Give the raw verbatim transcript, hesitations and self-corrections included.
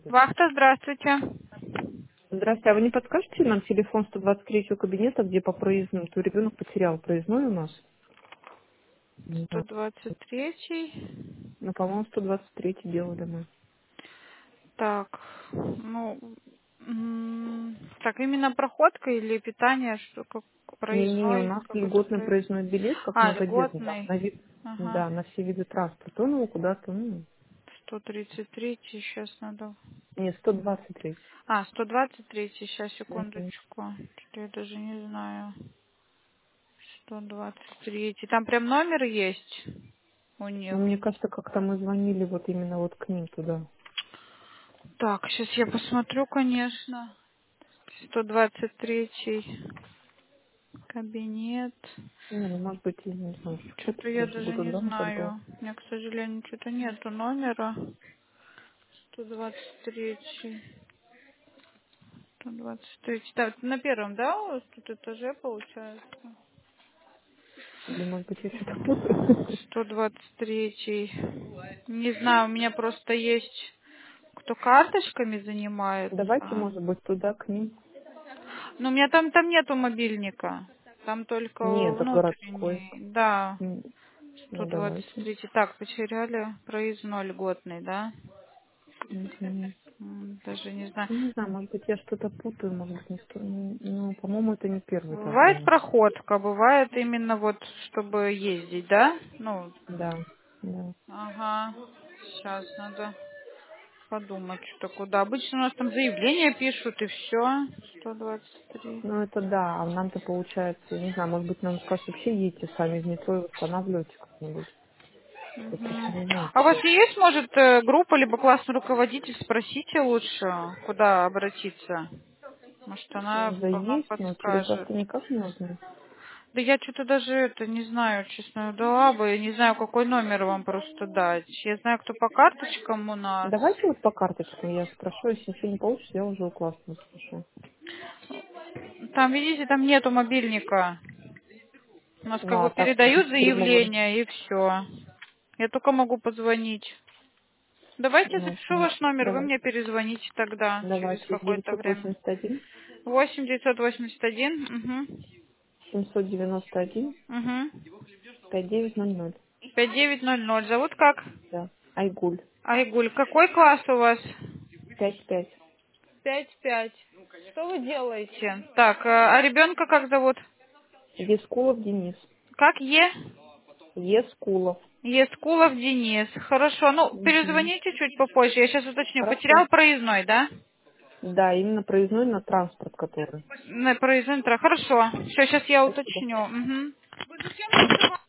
Вахта, здравствуйте. Здравствуйте, а вы не подскажете нам телефон сто двадцать третьего кабинета, где по проездным? То ребенок потерял проездной у нас. Не сто знаю. двадцать третий. Ну, по-моему, сто двадцать третий делали мы. Так, ну, м, так, именно проходка или питание, что как Не-не-не, у проездной, нас какой-то льготный проезд. проездной билет, как А, многодетный, там, льготный. на вид, Ага. да, на все виды транспорта. Он его куда-то, ну, сто тридцать три, сейчас надо. не, сто двадцать три. А, сто двадцать три, сейчас, Мгм. секундочку. Что-то я даже не знаю. сто двадцать три. Там прям номер есть у Ну, них. мне кажется, как-то мы звонили вот именно вот к ним туда. Так, сейчас я посмотрю, конечно. сто двадцать третий кабинет. Не, ну, может быть, я не знаю, Что-то что-то я даже даже буду не дома подбрать. знаю. У меня, к сожалению, что-то нету номера. сто двадцать три. сто двадцать три. Так, на первом, да, у вас тут этаже получается? Или, может быть, я что-то путаю. сто двадцать три. Не знаю, у меня просто есть, кто карточками Давайте, занимается. может быть, туда, к ним. Но у меня там, там нету мобильника. Там только Нет, это городской. внутренний. Да, М, сто Ну, двадцать давайте. три. Так, потеряли проездной льготный, да? Мгм. М, Даже не знаю. Ну, не знаю, может быть, я что-то путаю, может быть, не сто... Ну, ну, по-моему, это не первый этаж был у Бывает нас. проходка, бывает именно вот, чтобы ездить, да? Ну, Да, да. ага. Сейчас надо подумать, что куда. Обычно у нас там заявление пишут и все. сто двадцать три. Ну, это да, а нам-то получается, я не знаю, может быть, нам скажут, вообще едете сами в метро и восстанавливайте как-нибудь. Я просто Мгм. не знаю, А у вас что. есть, может, э, группа, либо классный руководитель, спросите лучше, куда обратиться. Может, она Да вам есть, но через вас подскажет. никак не узнать. Да я что-то даже это не знаю, честно, дала бы. Я не знаю, какой номер вам просто дать. Я знаю, кто по карточкам у нас. Давайте вот по карточкам я спрошу, если ничего не получится, я уже у классного спрошу. Там, видите, там нету мобильника. У нас Ну, как бы а так передают прямого, заявление и все. Я только могу позвонить. Давайте я ну, запишу м, ваш номер, вы мне давайте. перезвоните тогда, через Давайте, какое-то девятьсот время. восемьдесят один Восемь девятьсот восемьдесят один. Угу. семьсот девяносто один Угу. пять девять ноль ноль. Пять девять ноль ноль. Зовут как? Да. Айгуль. Айгуль. Какой класс у вас? Пять пять. Пять пять. Что вы делаете? Так, а а ребенка как зовут? Ескулов Денис. Как Е? Ескулов. Ескулов Денис. Хорошо. Ну, Мгм. перезвоните чуть попозже. Я сейчас уточню. Хорошо. Потерял проездной, да? Да, именно проездной на транспорт, который. На проездной. Хорошо. Все, сейчас я Спасибо. уточню. Мгм.